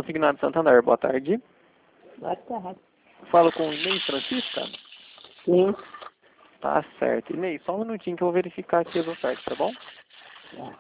Consignado Santander, boa tarde. Boa tarde. Falo com Inês Francisca? Sim. Tá certo. Inês, só um minutinho que eu vou verificar aqui as ofertas, tá bom? Tá.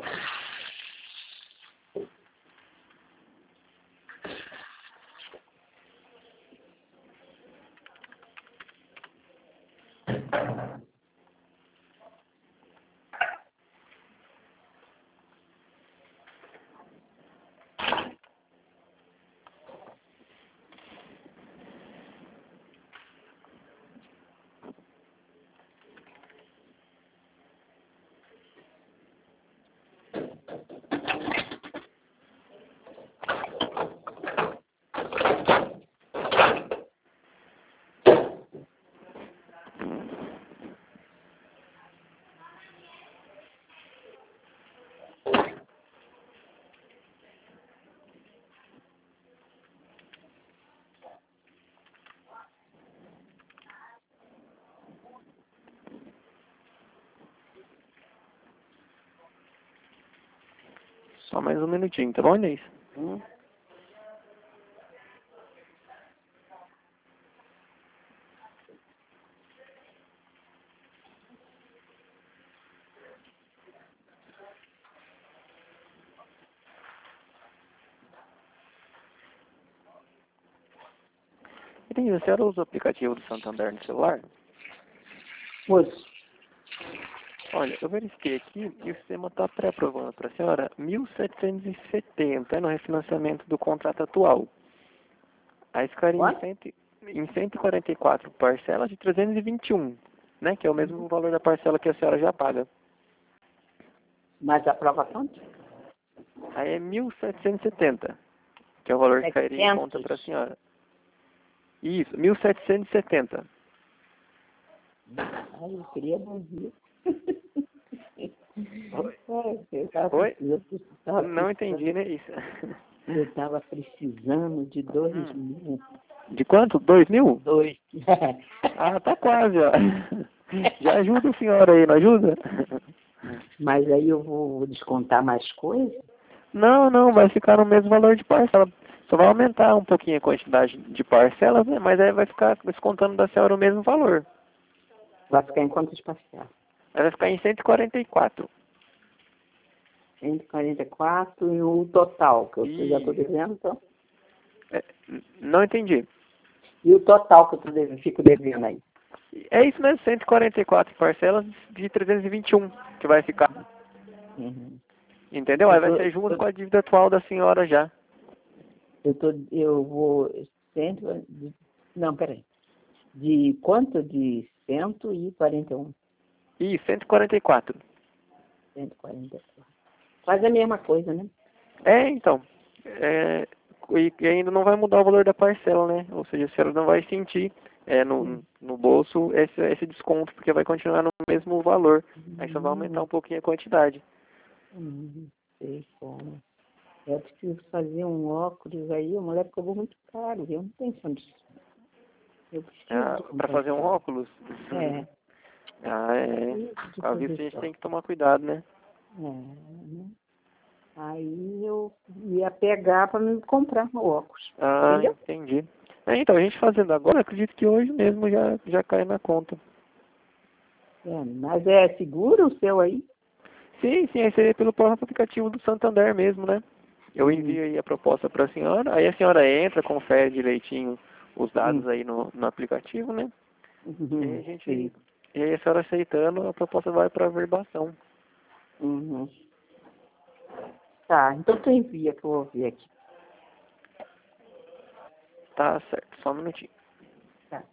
Só mais um minutinho, tá bom, Inês? Inês, a senhora usa o aplicativo do Santander no celular? Moço, Olha, eu verifiquei aqui e o sistema está pré-aprovando para a senhora 1.770 no refinanciamento do contrato atual. Aí ficaria quanto? em 144 parcelas de 321, né? Que é o mesmo valor da parcela que a senhora já paga. Mas a prova quanto? Aí é 1.770, que é o valor que cairia em 700. conta para a senhora. Isso, 1.770. Ai, eu queria dormir. Oi? Eu tava Oi? precisando, Não entendi, né? Isso. eu estava precisando de 2.000. De quanto? 2.000? 2. Ah, tá quase, ó. Já ajuda a senhora aí, não ajuda? Mas aí eu vou descontar mais coisa? Não, vai ficar no mesmo valor de parcela. Só vai aumentar um pouquinho a quantidade de parcelas, né? Mas aí vai ficar descontando da senhora o mesmo valor. Vai ficar em quantas parcelas? Aí vai ficar em 144. 144 e o total, que eu já estou E... devendo, então. é, não entendi. E o total que eu fico devendo aí? É isso mesmo, 144 parcelas de 321 que vai ficar. Uhum. Entendeu? Aí vai ser junto com a dívida atual da senhora já. Eu vou, não, peraí. De quanto? De 141. Isso, 144. 144. Quase a mesma coisa, né? É, então. É, e ainda não vai mudar o valor da parcela, né? Ou seja, a senhora não vai sentir no bolso esse desconto, porque vai continuar no mesmo valor. Aí só vai aumentar um pouquinho a quantidade. Não sei como. Eu preciso fazer um óculos aí, a mulher cobrou muito caro, eu não tenho condição. Eu preciso de Para comprar fazer esse um óculos. óculos? É, Com a vista a preciso de fazer gente esse tem óculos. que tomar cuidado, né? Né? Aí eu ia pegar para me comprar o óculos. Ah, Entendeu? entendi. Então, a gente fazendo agora, acredito que hoje mesmo já cai na conta. É, mas é seguro o seu aí? Sim, aí seria pelo próprio aplicativo do Santander mesmo, né? Eu Hum, envio aí a proposta para a senhora, aí a senhora entra, confere direitinho os dados hum, aí no aplicativo, né? E aí sei. e aí a senhora aceitando, a proposta vai para averbação. Uhum. Tá, então tu envia que eu vou ver aqui. Tá certo, só um minutinho. Tá.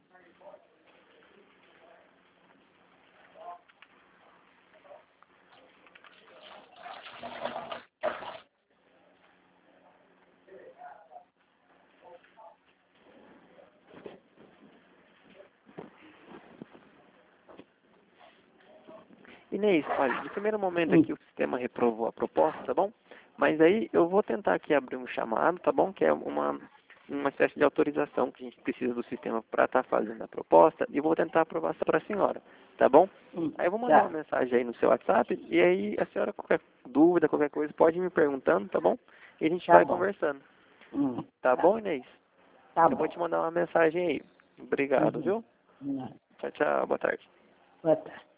Inês, olha, de primeiro momento aqui o sistema reprovou a proposta, tá bom? Mas aí eu vou tentar aqui abrir um chamado, tá bom? Que é uma espécie de autorização que a gente precisa do sistema para estar fazendo a proposta e vou tentar aprovar para a senhora, tá bom? Aí eu vou mandar uma Tá. mensagem aí no seu WhatsApp e aí a senhora, qualquer dúvida, qualquer coisa, pode ir me perguntando, tá bom? E a gente Tá vai bom. conversando. Tá bom, Inês? Tá Eu bom. vou te mandar uma mensagem aí. Obrigado, Uhum. viu? Não. Tchau, tchau. Boa tarde. Boa tarde.